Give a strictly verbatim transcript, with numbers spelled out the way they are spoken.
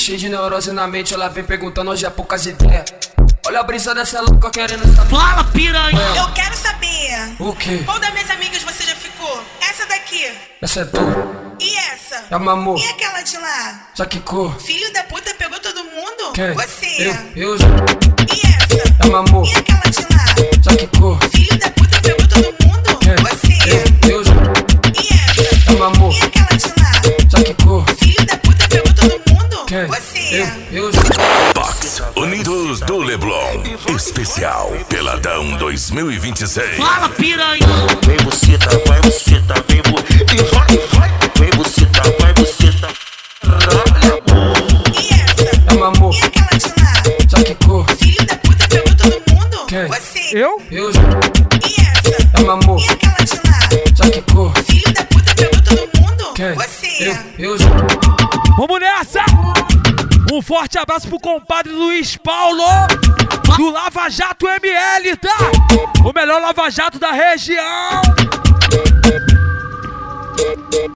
cheio de neurose na mente, ela vem perguntando hoje é poucas ideias. Olha a brisa dessa louca querendo saber. Fala, piranha! É. Eu quero saber. O quê? Qual das minhas amigas você já ficou? Essa daqui. Essa é tu. E essa? É mamô. E aquela de lá? Já quicou. Filho da puta pegou todo mundo? Quem? Você. Eu, eu já. E essa? É mamô. E aquela de lá? Já quicou. Filho da puta pegou todo mundo? Quem? Você. Eu, eu já. E essa? É mamô. E aquela de lá? Já quicou. Filho da puta pegou todo mundo? Quem? Você. Eu, eu já. Box Unidos do Leblon. Especial Peladão dois mil e vinte e seis. Fala, piranha! Vem buceta, vai buceta, vem bu... E vai, vai. Vem buceta, vai buceta. E essa? É mamô. E aquela de lá? Já quicou. Filho da puta pegou todo mundo? Quem? Você. Eu? Eu já. E essa? É mamô. E aquela de lá? Já quicou. Filho da puta pegou todo mundo? Quem? Você. Eu, eu já. Vamos nessa! Um forte abraço pro compadre Luiz Paulo do Lava Jato M L, tá? O melhor Lava Jato da região!